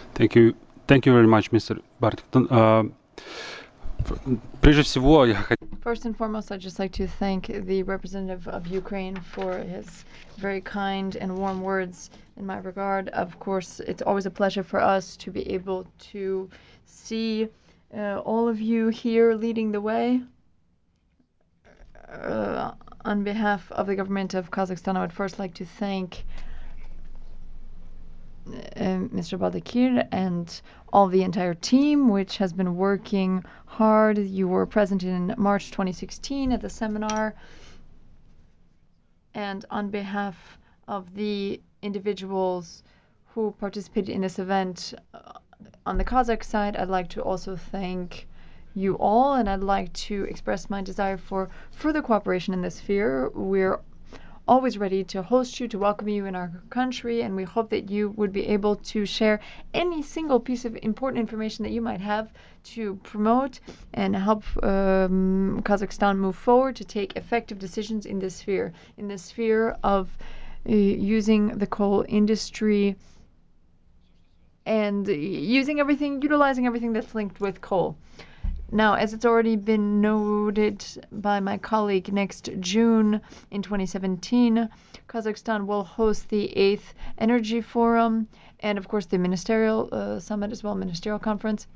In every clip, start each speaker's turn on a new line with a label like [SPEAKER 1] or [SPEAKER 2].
[SPEAKER 1] Thank you. Thank you very much, Mr. Barton. Прежде всего, я хотел
[SPEAKER 2] First and foremost, I'd just like to thank the representative of Ukraine for his very kind and warm words in my regard. Of course, it's always a pleasure for us to be able to see all of you here leading the way. On behalf of the government of Kazakhstan, I would first like to thank Mr. Badakir and all the entire team, which has been working hard. You were present in March 2016 at the seminar. And on behalf of the individuals who participated in this event on the Kazakh side, I'd like to also thank you all, and I'd like to express my desire for further cooperation in this sphere. We're always ready to host you, to welcome you in our country, and we hope that you would be able to share any single piece of important information that you might have to promote and help Kazakhstan move forward to take effective decisions in this sphere of using the coal industry and utilizing everything that's linked with coal. Now, as it's already been noted by my colleague, next June in 2017, Kazakhstan will host the 8th Energy Forum and, of course, the ministerial summit as well, ministerial conference.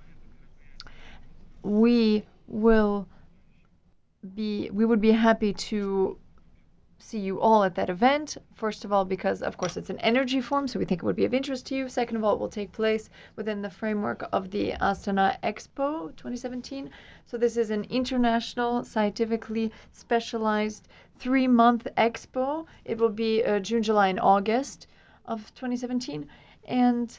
[SPEAKER 2] We would be happy to see you all at that event. First of all, because of course it's an energy forum, so we think it would be of interest to you. Second of all, it will take place within the framework of the Astana Expo 2017. So this is an international, scientifically specialized 3-month expo. It will be June, July, and August of 2017, and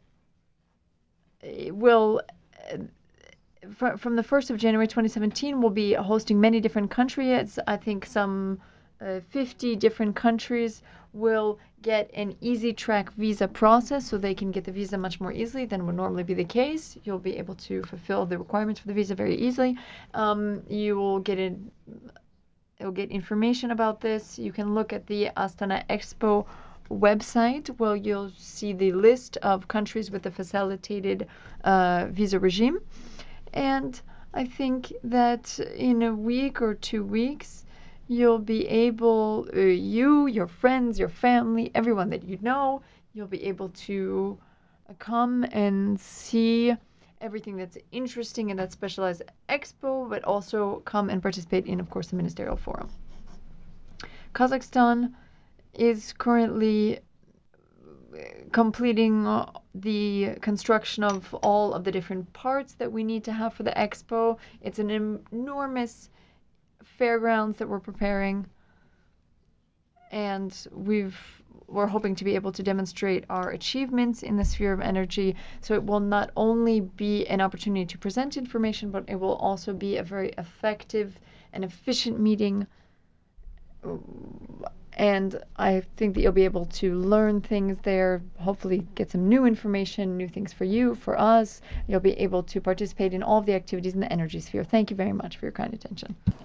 [SPEAKER 2] it will from the 1st of January 2017, we'll be hosting many different countries. I think some 50 different countries will get an easy track visa process, so they can get the visa much more easily than would normally be the case. You'll be able to fulfill the requirements for the visa very easily. You'll get information about this. You can look at the Astana Expo website where you'll see the list of countries with the facilitated visa regime. And I think that in a week or 2 weeks, you'll be able, your friends, your family, everyone that you know, you'll be able to come and see everything that's interesting in that specialized expo, but also come and participate in, of course, the ministerial forum. Kazakhstan is currently completing the construction of all of the different parts that we need to have for the expo. It's an enormous fairgrounds that we're preparing, and we're hoping to be able to demonstrate our achievements in the sphere of energy. So it will not only be an opportunity to present information, but it will also be a very effective and efficient meeting. And I think that you'll be able to learn things there, hopefully get some new information, new things for you, for us. You'll be able to participate in all of the activities in the energy sphere. Thank you very much for your kind attention.